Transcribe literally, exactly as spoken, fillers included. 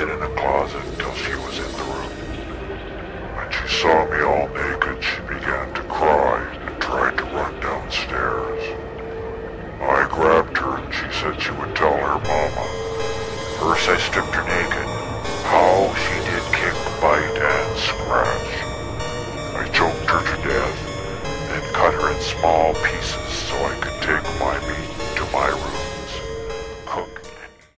hid in a closet until she was in the room. When she saw me all naked, she began to cry and tried to run downstairs. I grabbed her and she said she would tell her mama. First I stripped her naked. How she did kick, bite, and scratch. I choked her to death, then cut her in small pieces so I could take my meat